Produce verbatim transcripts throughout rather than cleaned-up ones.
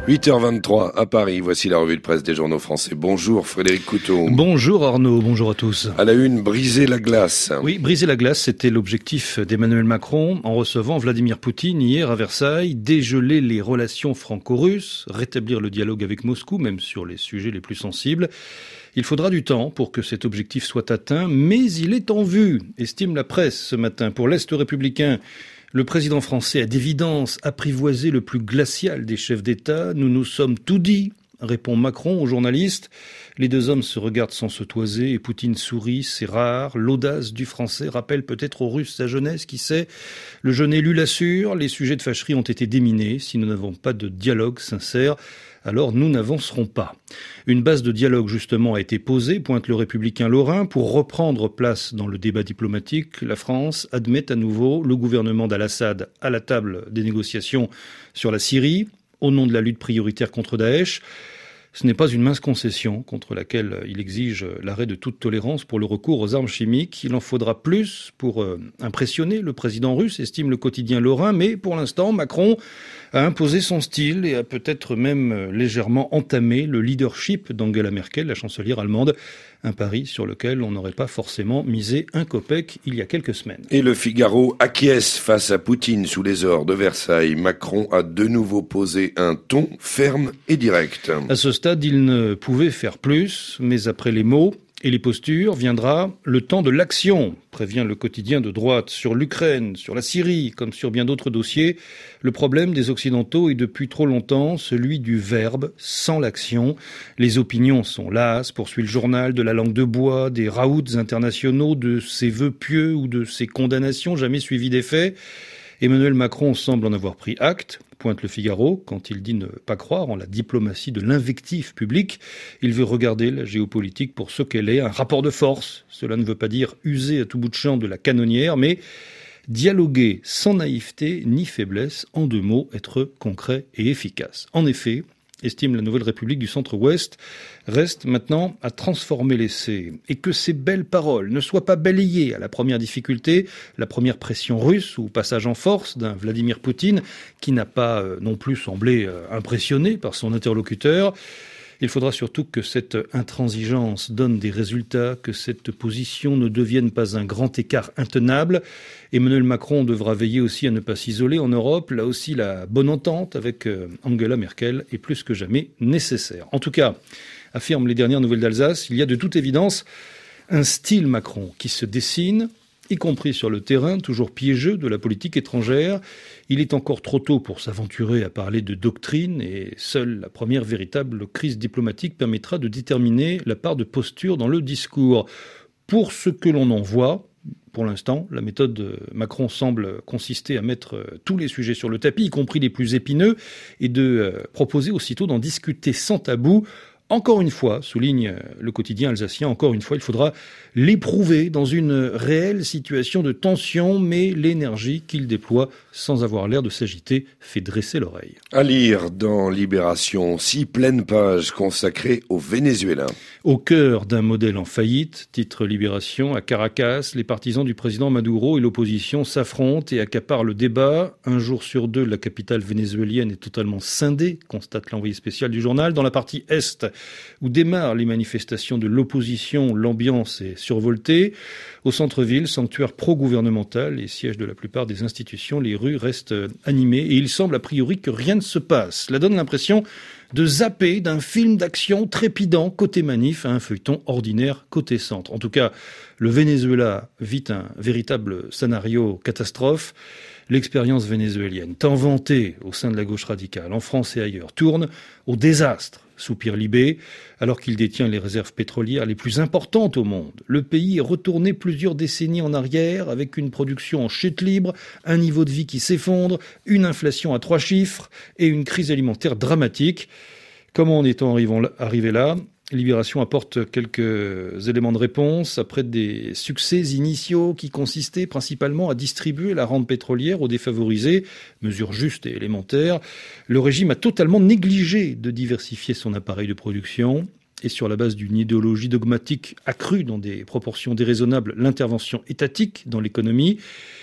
huit heures vingt-trois à Paris, voici la revue de presse des journaux français. Bonjour Frédéric Couteau. Bonjour Arnaud, bonjour à tous. À la une, briser la glace. Oui, briser la glace, c'était l'objectif d'Emmanuel Macron en recevant Vladimir Poutine hier à Versailles, dégeler les relations franco-russes, rétablir le dialogue avec Moscou, même sur les sujets les plus sensibles. Il faudra du temps pour que cet objectif soit atteint, mais il est en vue, estime la presse ce matin. Pour l'Est républicain, le président français a d'évidence apprivoisé le plus glacial des chefs d'État. Nous nous sommes tout dit, répond Macron aux journalistes. Les deux hommes se regardent sans se toiser et Poutine sourit, c'est rare. L'audace du français rappelle peut-être aux Russes sa jeunesse, qui sait. Le jeune élu l'assure, les sujets de fâcherie ont été déminés. Si nous n'avons pas de dialogue sincère, alors nous n'avancerons pas. Une base de dialogue justement a été posée, pointe le républicain Lorrain, pour reprendre place dans le débat diplomatique. La France admet à nouveau le gouvernement d'Al-Assad à la table des négociations sur la Syrie, au nom de la lutte prioritaire contre Daesh. Ce n'est pas une mince concession contre laquelle il exige l'arrêt de toute tolérance pour le recours aux armes chimiques. Il en faudra plus pour euh, impressionner le président russe, estime le quotidien Lorrain, mais pour l'instant, Macron a imposé son style et a peut-être même légèrement entamé le leadership d'Angela Merkel, la chancelière allemande, un pari sur lequel on n'aurait pas forcément misé un copec il y a quelques semaines. Et le Figaro acquiesce face à Poutine sous les ors de Versailles. Macron a de nouveau posé un ton ferme et direct. À ce stade, il ne pouvait faire plus, mais après les mots et les postures viendra le temps de l'action, prévient le quotidien de droite, sur l'Ukraine, sur la Syrie, comme sur bien d'autres dossiers. Le problème des Occidentaux est depuis trop longtemps celui du verbe sans l'action. Les opinions sont lasses, poursuit le journal, de la langue de bois, des raouts internationaux, de ses vœux pieux ou de ses condamnations jamais suivies des faits. Emmanuel Macron semble en avoir pris acte, pointe le Figaro, quand il dit ne pas croire en la diplomatie de l'invective publique. Il veut regarder la géopolitique pour ce qu'elle est, un rapport de force. Cela ne veut pas dire user à tout bout de champ de la canonnière, mais dialoguer sans naïveté ni faiblesse, en deux mots, être concret et efficace. En effet, estime la Nouvelle République du Centre-Ouest, reste maintenant à transformer l'essai. Et que ces belles paroles ne soient pas balayées à la première difficulté, la première pression russe ou passage en force d'un Vladimir Poutine qui n'a pas euh, non plus semblé euh, impressionné par son interlocuteur. Il faudra surtout que cette intransigeance donne des résultats, que cette position ne devienne pas un grand écart intenable. Emmanuel Macron devra veiller aussi à ne pas s'isoler en Europe. Là aussi, la bonne entente avec Angela Merkel est plus que jamais nécessaire. En tout cas, affirment les dernières nouvelles d'Alsace, il y a de toute évidence un style Macron qui se dessine, y compris sur le terrain, toujours piégeux de la politique étrangère. Il est encore trop tôt pour s'aventurer à parler de doctrine et seule la première véritable crise diplomatique permettra de déterminer la part de posture dans le discours. Pour ce que l'on en voit, pour l'instant, la méthode Macron semble consister à mettre tous les sujets sur le tapis, y compris les plus épineux, et de proposer aussitôt d'en discuter sans tabou. Encore une fois, souligne le quotidien alsacien, encore une fois, il faudra l'éprouver dans une réelle situation de tension, mais l'énergie qu'il déploie, sans avoir l'air de s'agiter, fait dresser l'oreille. À lire dans Libération, six pleines pages consacrées au Venezuela. Au cœur d'un modèle en faillite, titre Libération, à Caracas, les partisans du président Maduro et l'opposition s'affrontent et accaparent le débat. Un jour sur deux, la capitale vénézuélienne est totalement scindée, constate l'envoyé spécial du journal. Dans la partie Est, où démarrent les manifestations de l'opposition, l'ambiance est survoltée. Au centre-ville, sanctuaire pro-gouvernemental et siège de la plupart des institutions, les rues restent animées et il semble a priori que rien ne se passe. Cela donne l'impression de zapper d'un film d'action trépidant côté manif à un feuilleton ordinaire côté centre. En tout cas, le Venezuela vit un véritable scénario catastrophe. L'expérience vénézuélienne, tant vantée au sein de la gauche radicale, en France et ailleurs, tourne au désastre, soupire Libé, alors qu'il détient les réserves pétrolières les plus importantes au monde. Le pays est retourné plusieurs décennies en arrière, avec une production en chute libre, un niveau de vie qui s'effondre, une inflation à trois chiffres et une crise alimentaire dramatique. Comment en est-on arrivé là ? Libération apporte quelques éléments de réponse après des succès initiaux qui consistaient principalement à distribuer la rente pétrolière aux défavorisés, mesure juste et élémentaire. Le régime a totalement négligé de diversifier son appareil de production et sur la base d'une idéologie dogmatique accrue dans des proportions déraisonnables l'intervention étatique dans l'économie.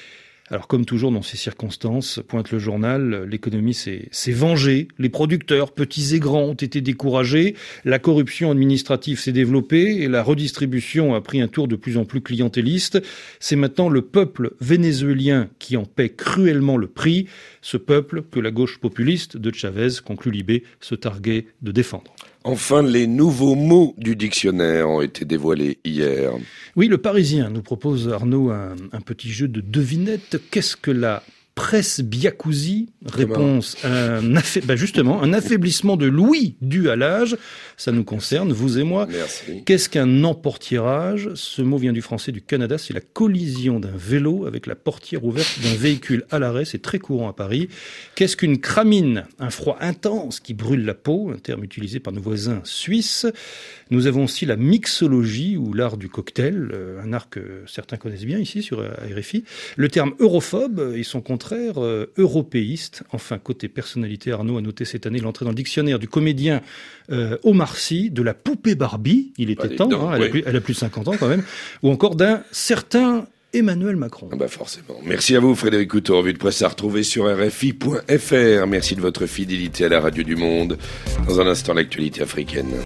Alors comme toujours dans ces circonstances, pointe le journal, l'économie s'est, s'est vengée, les producteurs, petits et grands, ont été découragés, la corruption administrative s'est développée et la redistribution a pris un tour de plus en plus clientéliste. C'est maintenant le peuple vénézuélien qui en paie cruellement le prix, ce peuple que la gauche populiste de Chavez, conclut Libé, se targuait de défendre. Enfin, les nouveaux mots du dictionnaire ont été dévoilés hier. Oui, le Parisien nous propose, Arnaud, un, un petit jeu de devinette. Qu'est-ce que la presbyacousie? Réponse, un affa- bah justement, un affaiblissement de l'ouïe dû à l'âge. Ça nous concerne, vous et moi. Merci. Qu'est-ce qu'un emportiérage? Ce mot vient du français du Canada. C'est la collision d'un vélo avec la portière ouverte d'un véhicule à l'arrêt. C'est très courant à Paris. Qu'est-ce qu'une cramine? Un froid intense qui brûle la peau, un terme utilisé par nos voisins suisses. Nous avons aussi la mixologie ou l'art du cocktail, un art que certains connaissent bien ici sur R F I. Le terme europhobe et son contraire, euh, européiste. Enfin, côté personnalité, Arnaud a noté cette année l'entrée dans le dictionnaire du comédien euh, Omar Sy, de la poupée Barbie, il était bah, temps, dedans, hein, elle, oui. a plus, elle a plus de cinquante ans quand même, ou encore d'un certain Emmanuel Macron. Ah bah forcément. Merci à vous Frédéric Couteau, revue de presse à retrouver sur R F I point F R. Merci de votre fidélité à la radio du monde. Dans un instant, l'actualité africaine.